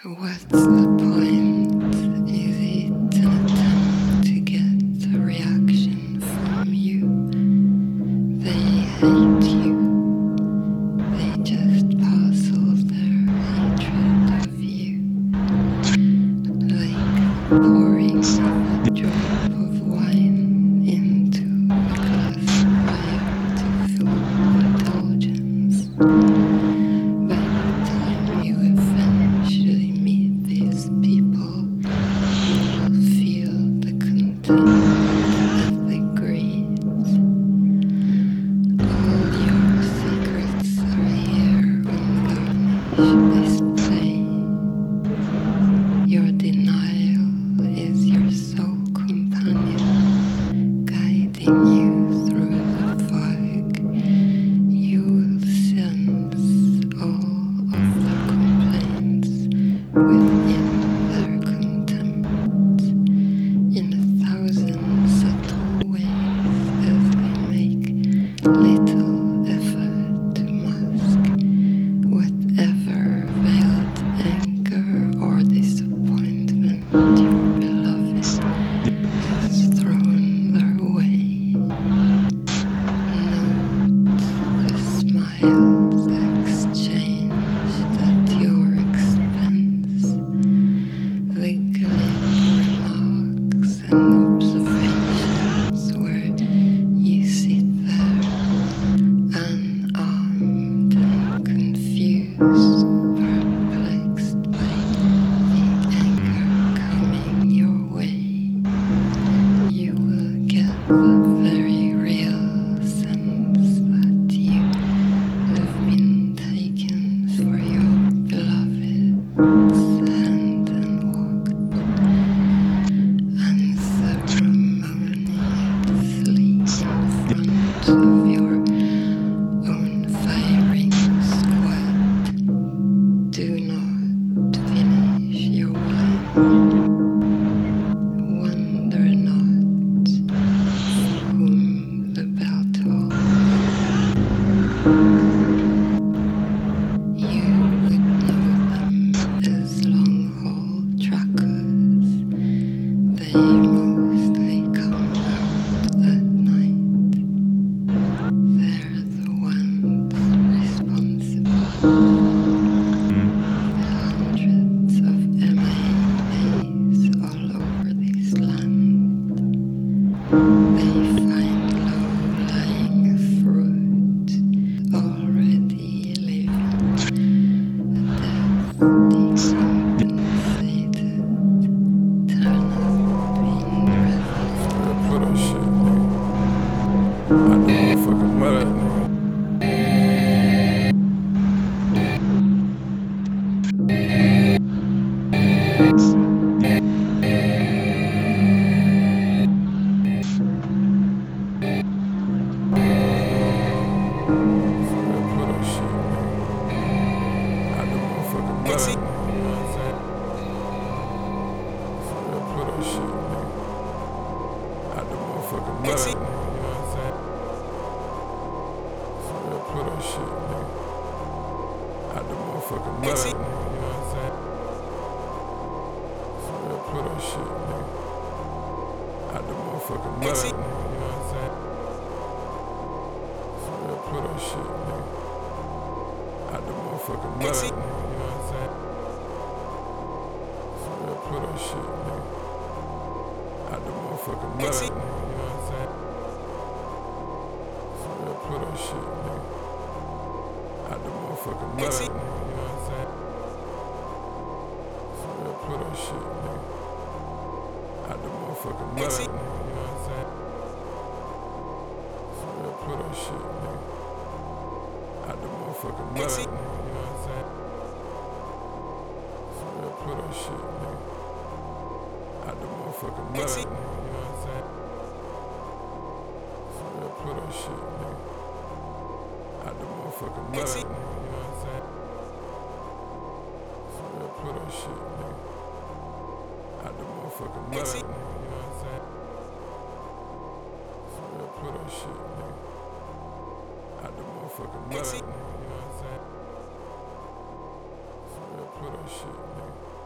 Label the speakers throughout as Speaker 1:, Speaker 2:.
Speaker 1: What's the point? Is it an attempt to get a reaction from you? They hate you. They just pass all their hatred of you. Like pouring a drop of wine into a glass prior to full indulgence. By the time you eventually meet these people, you will feel the contempt that they greet. All your secrets are here on garnish display. Your denial is your sole companion, guiding you through the fog. You will sense all of their complaints within their contempt in 1,000 subtle ways as they make little effort to mask whatever veiled anger or disappointment your beloved has thrown their way. Note the smiles exchanged at your expense, the glib remarks and observations where you sit there, unarmed and confused, perplexed by the anger coming your way. You will get the very real sense that you have been taken for your beloved's hand and walked unceremoniously in front of your own firing squad. Do not finish your wine. Wonder not for whom the bell tolls. You would know them as long-haul truckers. They mostly come out at night. They're the ones responsible. Hundreds of MIAs all over this land. They find low-lying fruit already living a death decompensated turnip in resin.
Speaker 2: Put that shit, nigga. I know motherfucking mother, nigga. Put that shit, nigga. I know motherfucking mother, nigga. You know what I'm saying? Put that shit, nigga. I know motherfucking mother, nigga. You know what I'm saying? Put that shit, nigga. I know motherfucking mother, nigga. You know what I'm saying? Put that shit, nigga. I know motherfucking mother, nigga. You know what I'm saying? Put that shit, nigga. I know motherfucking mother, nigga. You know what I'm saying? Put that shit, nigga. I know motherfucking mother, nigga. You know what I'm saying? Put that shit, nigga. I know motherfucking mother, nigga. You know what I'm saying? Put that shit, nigga. I know motherfucking mother, nigga. You know what I'm saying? Put that shit, nigga. I know motherfucking mother, nigga. You know what I'm saying? Put that shit, nigga. I know motherfucking mother, nigga. You know what I'm saying? Put that shit, nigga. I know motherfucking mother, nigga. You know what I'm saying? Put that shit, nigga. I know motherfucking mother, nigga. You know what I'm saying? Put that shit, nigga. I know motherfucking mother, nigga. You know what I'm saying? Put that shit, nigga.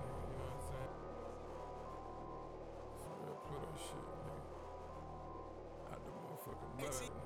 Speaker 2: nigga, you know what I'm saying? For real, put that shit, nigga. Out the motherfucking mud, nigga.